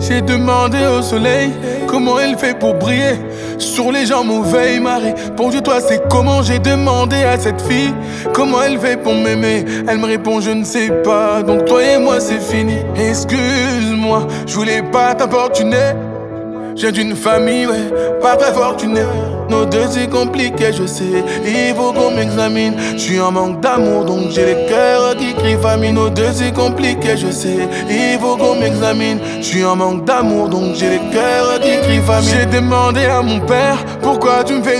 J'ai demandé au soleil comment elle fait pour briller sur les gens mauvais marée. Pour Dieu, toi, c'est comment. J'ai demandé à cette fille comment elle fait pour m'aimer. Elle me répond, je ne sais pas. Donc toi et moi, c'est fini. Excuse-moi, je voulais pas t'importuner. J'ai d'une famille, ouais, pas très fortunée. Nos deux c'est compliqué, je sais, il faut qu'on m'examine. Je suis en manque d'amour, donc j'ai le cœur qui crie famine. Nos deux c'est compliqué, je sais, il faut qu'on m'examine. Je suis en manque d'amour, donc j'ai le cœur qui crie famine. J'ai demandé à mon père, pourquoi tu me fais